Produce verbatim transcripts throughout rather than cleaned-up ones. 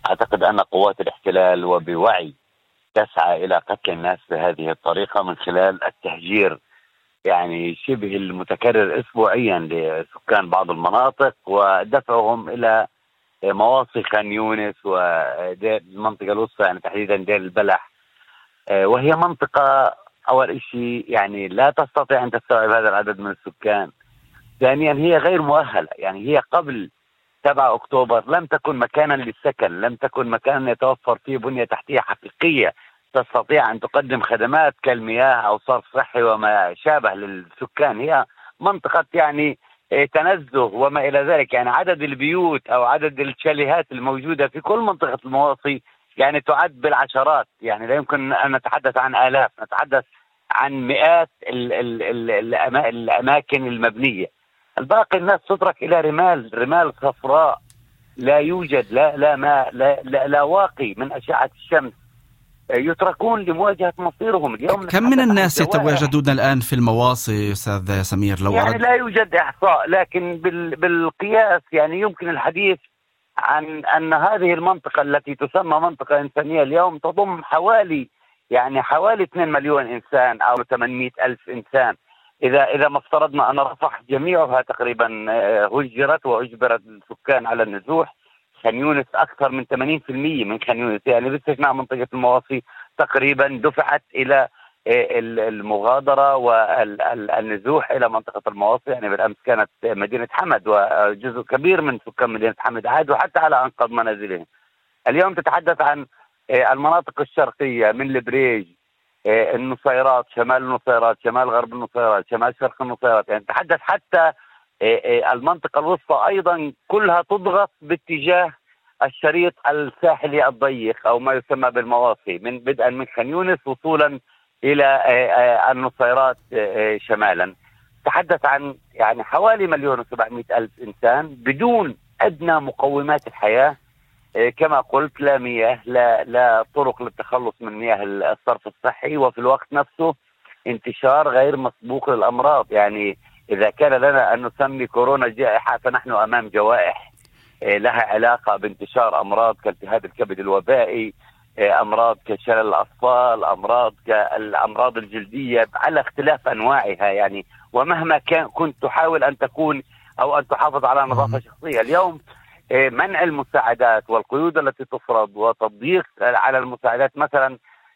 أعتقد أن قوات الاحتلال وبوعي تسعى إلى قتل الناس بهذه الطريقة من خلال التهجير يعني شبه المتكرر أسبوعيا لسكان بعض المناطق ودفعهم إلى مواصي خان يونس والمنطقة الوسطى يعني تحديدا دير البلح، وهي منطقة أول شيء يعني لا تستطيع أن تستوعب هذا العدد من السكان. ثانيا هي غير مؤهلة، يعني هي قبل سبعة أكتوبر لم تكن مكانا للسكن، لم تكن مكانا يتوفر فيه بنية تحتية حقيقية تستطيع أن تقدم خدمات كالمياه أو صرف صحي وما شابه للسكان. هي منطقة يعني تنزه وما إلى ذلك، يعني عدد البيوت أو عدد الشاليهات الموجودة في كل منطقة المواصي يعني تعد بالعشرات، يعني لا يمكن أن نتحدث عن آلاف، نتحدث عن مئات ال ال ال الأماكن المبنية. الباقي الناس تترك إلى رمال رمال صفراء، لا يوجد لا لا ما لا لا, لا واقي من أشعة الشمس، يتركون لمواجهة مصيرهم. اليوم كم من الناس يتواجدون الآن في المواصي أستاذ سمير؟ لو يعني عرض... لا يوجد إحصاء، لكن بال بالقياس يعني يمكن الحديث عن أن هذه المنطقة التي تسمى منطقة إنسانية اليوم تضم حوالي يعني حوالي اثنين مليون إنسان أو ثمانمئة ألف إنسان. إذا إذا ما افترضنا أن رفح جميعها تقريبا هجرت وأجبرت السكان على النزوح، خان يونس أكثر من ثمانين بالمئة من خان يونس يعني باستثناء منطقة المواصي تقريبا دفعت إلى المغادرة والنزوح إلى منطقة المواصي. يعني بالأمس كانت مدينة حمد وجزء كبير من سكان مدينة حمد عادوا حتى على أنقاض منازلهم. اليوم تتحدث عن المناطق الشرقية من البريج، النصيرات، شمال النصيرات، شمال غرب النصيرات، شمال شرق النصيرات، يعني تتحدث حتى المنطقة الوسطى أيضا كلها تضغط باتجاه الشريط الساحلي الضيق أو ما يسمى بالمواصي، من بدءا من خان يونس وصولا إلى النصيرات شمالا. تحدث عن يعني حوالي مليون وسبعمئة ألف إنسان بدون أدنى مقومات الحياة، كما قلت لا مياه، لا لا طرق للتخلص من مياه الصرف الصحي، وفي الوقت نفسه انتشار غير مسبوق للأمراض. يعني إذا كان لنا أن نسمي كورونا جائحة فنحن أمام جوائح لها علاقة بانتشار أمراض كالتهاب الكبد الوبائي، أمراض كشلل الأطفال، أمراض كالأمراض الجلدية على اختلاف أنواعها. يعني ومهما كان كنت تحاول أن تكون أو أن تحافظ على نظافة شخصية، اليوم منع المساعدات والقيود التي تفرض وتضييق على المساعدات، مثلا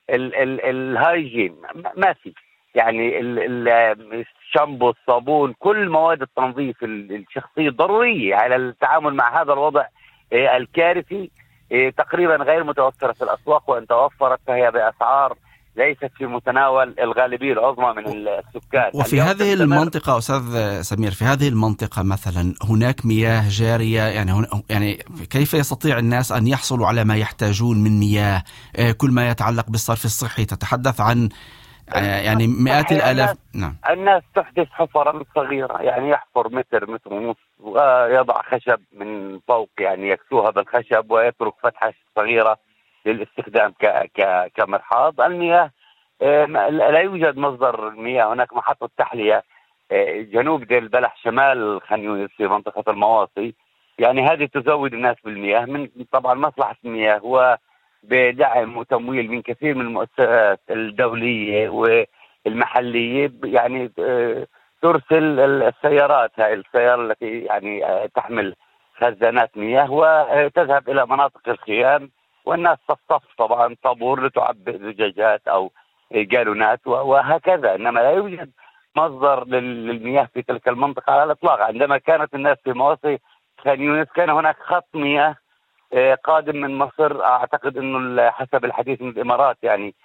الهايجين ما في، يعني الشامبو، الصابون، كل مواد التنظيف الشخصي ضرورية على التعامل مع هذا الوضع الكارثي تقريبا غير متوفرة في الأسواق، وإن توفرت فهي بأسعار ليست في متناول الغالبية العظمى من السكان. وفي هذه المنطقة أستاذ سمير، في هذه المنطقة مثلا هناك مياه جارية، يعني هن يعني كيف يستطيع الناس أن يحصلوا على ما يحتاجون من مياه؟ كل ما يتعلق بالصرف الصحي تتحدث عن يعني مئات الآلاف. نعم. الناس تحدث حفرا صغيرة، يعني يحفر متر متر ونص ويضع خشب من فوق يعني يكسوها بالخشب ويترك فتحة صغيرة للاستخدام ك ك كمرحاض. المياه لا يوجد مصدر المياه، هناك محطة تحلية جنوب دير البلح شمال خان يونس في منطقة المواصي، يعني هذه تزود الناس بالمياه من طبعا مصلحة المياه هو بدعم وتمويل من كثير من المؤسسات الدولية والمحلية، يعني ترسل السيارات، هاي السيارة التي يعني تحمل خزانات مياه وتذهب إلى مناطق الخيام، والناس تصطف طبعا طابور لتعبئ زجاجات أو جالونات وهكذا. إنما لا يوجد مصدر للمياه في تلك المنطقة على الإطلاق. عندما كانت الناس في مواصي خان يونس كان هناك خط مياه قادم من مصر، أعتقد أنه حسب الحديث من الإمارات يعني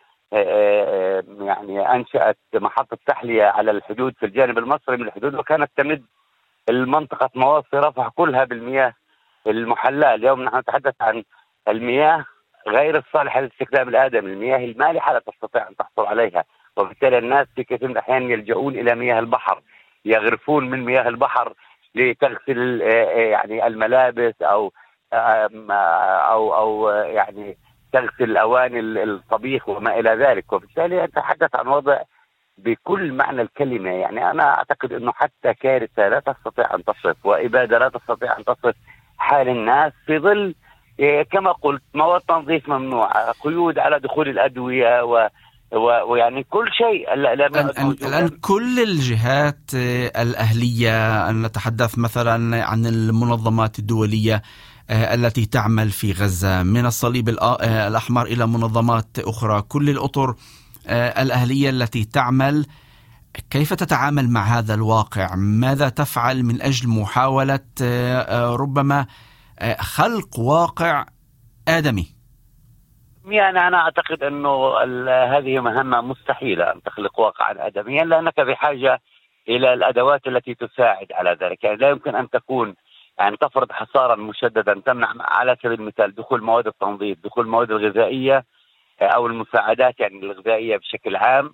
يعني أنشأت محطة تحلية على الحدود في الجانب المصري من الحدود، وكانت تمد المنطقة مواصي رفح كلها بالمياه المحلاة. اليوم نحن نتحدث عن المياه غير الصالحة للاستخدام الآدمي، المياه المالحة لا تستطيع أن تحصل عليها، وبالتالي الناس في كثير من الأحيان يلجؤون إلى مياه البحر، يغرفون من مياه البحر لتغسل يعني الملابس أو أو أو يعني تغسل أواني الطبيخ وما إلى ذلك. وبالتالي أتحدث عن وضع بكل معنى الكلمة، يعني أنا أعتقد أنه حتى كارثة لا تستطيع أن تصف وإبادة لا تستطيع أن تصف حال الناس في ظل كما قلت مواد تنظيف ممنوعة، قيود على دخول الأدوية و ويعني كل شيء. الآن كل الجهات الأهلية، أن نتحدث مثلا عن المنظمات الدولية التي تعمل في غزة، من الصليب الأحمر إلى منظمات أخرى، كل الأطر الأهلية التي تعمل، كيف تتعامل مع هذا الواقع؟ ماذا تفعل من أجل محاولة ربما خلق واقع آدمي؟ يعني أنا أعتقد أنه هذه مهمة مستحيلة أن تخلق واقعا آدميا، لأنك بحاجة إلى الأدوات التي تساعد على ذلك. يعني لا يمكن أن تكون يعني تفرض حصارا مشددا تمنع على سبيل المثال دخول مواد التنظيف، دخول المواد الغذائية أو المساعدات يعني الغذائية بشكل عام،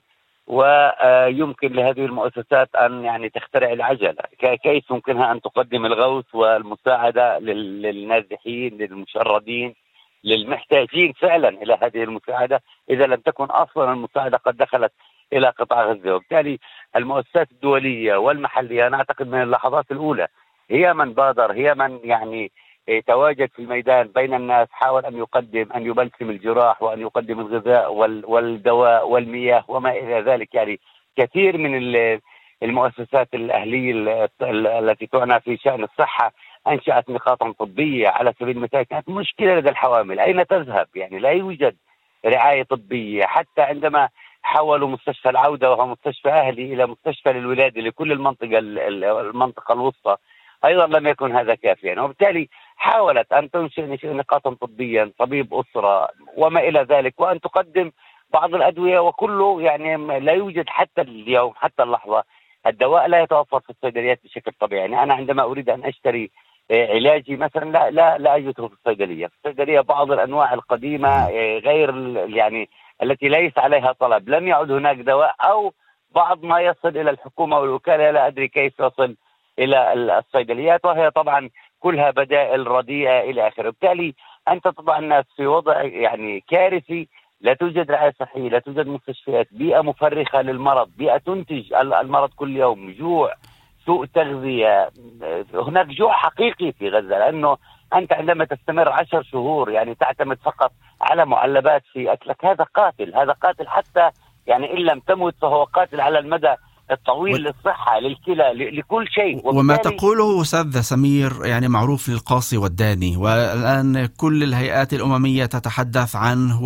ويمكن لهذه المؤسسات أن يعني تخترع العجلة. كيف يمكنها أن تقدم الغوث والمساعدة للنازحين، للمشردين، للمحتاجين فعلا إلى هذه المساعدة، إذا لم تكن أصلا المساعدة قد دخلت إلى قطاع غزة؟ وبالتالي المؤسسات الدولية والمحلية أنا أعتقد من اللحظات الأولى هي من بادر، هي من يعني تواجد في الميدان بين الناس، حاول أن يقدم أن يبلسم الجراح وأن يقدم الغذاء والدواء والمياه وما إلى ذلك. يعني كثير من المؤسسات الأهلية التي تعنى في شأن الصحة أنشأت نقاطا طبية. على سبيل المثال كانت مشكلة لدى الحوامل، أين تذهب؟ يعني لا يوجد رعاية طبية، حتى عندما حولوا مستشفى العودة وهو مستشفى أهلي إلى مستشفى للولادة لكل المنطقة المنطقة الوسطى أيضا لم يكن هذا كافيا. وبالتالي حاولت أن تنشئ نقاطا طبيا، طبيب أسرة وما إلى ذلك، وأن تقدم بعض الأدوية، وكله يعني لا يوجد حتى اليوم حتى اللحظة الدواء لا يتوفر في الصيدليات بشكل طبيعي. يعني أنا عندما أريد أن أشتري علاجي مثلا لا لا لا أجده في الصيدلية. في الصيدلية بعض الأنواع القديمة غير يعني التي ليس عليها طلب لم يعد هناك دواء، أو بعض ما يصل إلى الحكومة والوكالة لا أدري كيف يصل إلى الصيدليات، وهي طبعا كلها بدائل رديئة إلى آخره. بالتالي أنت تضع الناس في وضع يعني كارثي، لا توجد رعاية صحية، لا توجد مستشفيات، بيئة مفرخة للمرض، بيئة تنتج المرض كل يوم، جوع، سوء تغذية. هناك جوع حقيقي في غزة، لأنه أنت عندما تستمر عشر شهور يعني تعتمد فقط على معلبات في أكلك، هذا قاتل، هذا قاتل حتى يعني إن لم تمت فهو قاتل على المدى الطويل و... للصحة، للكلى، لكل شيء. وما تقوله أستاذ سمير يعني معروف للقاصي والداني، والآن كل الهيئات الأممية تتحدث عنه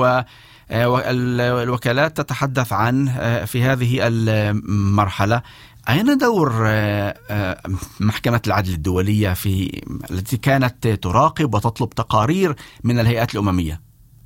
والوكالات تتحدث عنه في هذه المرحلة. أين دور محكمة العدل الدولية في التي كانت تراقب وتطلب تقارير من الهيئات الأممية؟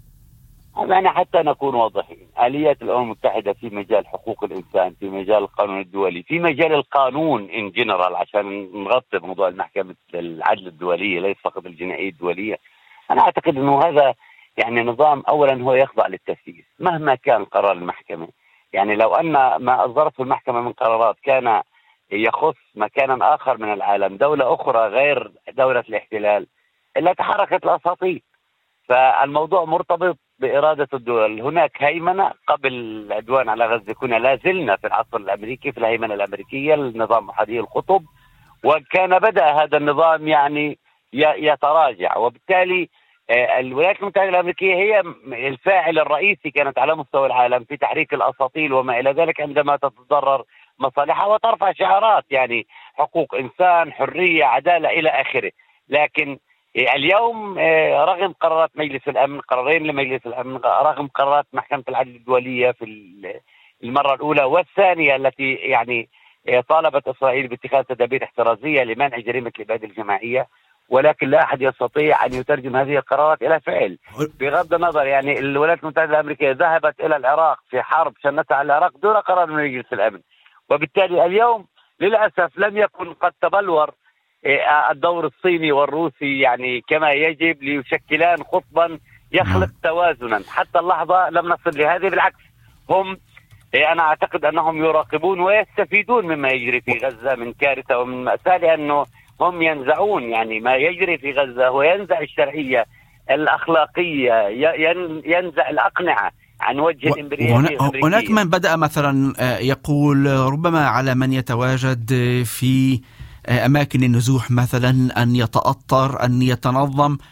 يعني حتى نكون واضحين، آليات الأمم المتحدة في مجال حقوق الإنسان، في مجال القانون الدولي، في مجال القانون إن جنرال، عشان نغطي موضوع المحكمة العدل الدولية ليس فقط الجنائية الدولية. أنا أعتقد أنه هذا يعني نظام أولا هو يخضع للتسييس مهما كان قرار المحكمة. يعني لو أن ما أصدرته المحكمة من قرارات كان يخص مكانا آخر من العالم، دولة أخرى غير دولة الاحتلال، إلا تحركت الأساطيل. فالموضوع مرتبط بإرادة الدول. هناك هيمنة قبل العدوان على غزة، كنا لا زلنا في العصر الأمريكي في الهيمنة الأمريكية، النظام محاذي القطب، وكان بدأ هذا النظام يعني يتراجع. وبالتالي الولايات المتحدة الأمريكية هي الفاعل الرئيسي كانت على مستوى العالم في تحريك الأساطيل وما إلى ذلك عندما تتضرر مصالحها وترفع شعارات يعني حقوق إنسان، حرية، عدالة إلى آخره. لكن اليوم رغم قرارات مجلس الأمن، قرارين لمجلس الأمن، رغم قرارات محكمة العدل الدولية في المرة الأولى والثانية التي يعني طالبت إسرائيل باتخاذ تدابير احترازية لمنع جريمة الإبادة الجماعية، ولكن لا أحد يستطيع أن يترجم هذه القرارات إلى فعل. بغض النظر يعني الولايات المتحدة الأمريكية ذهبت إلى العراق في حرب شنتها على العراق دون قرار من مجلس الأمن، وبالتالي اليوم للأسف لم يكن قد تبلور الدور الصيني والروسي يعني كما يجب ليشكلان خطبا يخلق توازنا. حتى اللحظة لم نصل لهذه، بالعكس هم أنا أعتقد أنهم يراقبون ويستفيدون مما يجري في غزة من كارثة ومن مأساة، لأنه هم ينزعون يعني ما يجري في غزة، وينزع الشرعية الأخلاقية، ينزع الأقنعة عن وجه الإمبريالية الأمريكية. هناك من بدأ مثلا يقول ربما على من يتواجد في أماكن النزوح مثلا أن يتأطر، أن يتنظم،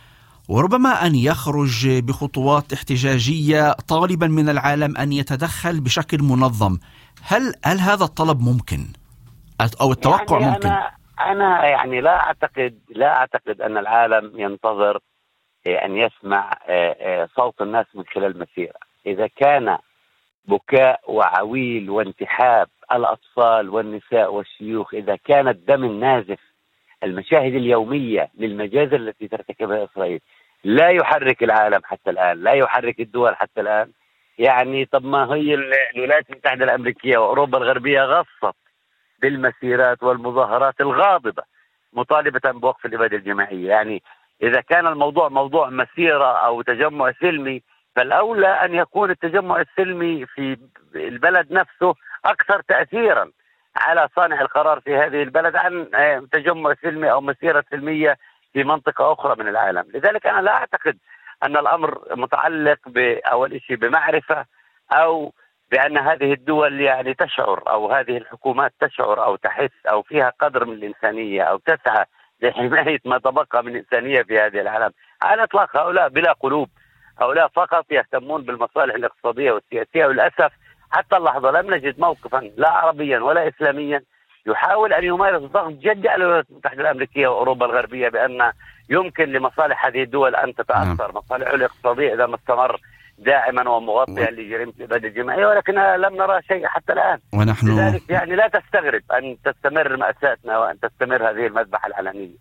وربما أن يخرج بخطوات احتجاجية طالبا من العالم أن يتدخل بشكل منظم. هل هل هذا الطلب ممكن أو التوقع يعني ممكن؟ أنا أنا يعني لا أعتقد لا أعتقد أن العالم ينتظر أن يسمع صوت الناس من خلال مسيرة. إذا كان بكاء وعويل وانتحاب الأطفال والنساء والشيوخ، إذا كان الدم النازف، المشاهد اليومية للمجازر التي ترتكبها إسرائيل لا يحرك العالم حتى الآن، لا يحرك الدول حتى الآن، يعني طب ما هي الولايات المتحدة الأمريكية وأوروبا الغربية غصت بالمسيرات والمظاهرات الغاضبة مطالبة بوقف الإبادة الجماعية. يعني إذا كان الموضوع موضوع مسيرة أو تجمع سلمي، فالأولى أن يكون التجمع السلمي في البلد نفسه أكثر تأثيرا على صانع القرار في هذه البلد عن تجمع سلمي أو مسيرة سلمية في منطقة أخرى من العالم. لذلك أنا لا أعتقد أن الأمر متعلق بأول شيء بمعرفة أو بأن هذه الدول يعني تشعر أو هذه الحكومات تشعر أو تحس أو فيها قدر من الإنسانية أو تسعى لحماية ما تبقى من إنسانية في هذه العالم. على إطلاق هؤلاء بلا قلوب، هؤلاء فقط يهتمون بالمصالح الاقتصادية والسياسية. وللأسف حتى اللحظة لم نجد موقفا لا عربيا ولا إسلاميا يحاول أن يمارس ضغط جدي على الولايات المتحدة الأمريكية وأوروبا الغربية بأن يمكن لمصالح هذه الدول أن تتأثر، مصالحه الاقتصادية إذا ما استمر داعما ومغطيا لجريمة الإبادة الجماعية، ولكن لم نرى شيء حتى الآن. ونحن لذلك يعني لا تستغرب أن تستمر مأساتنا وأن تستمر هذه المذبحة العلنية.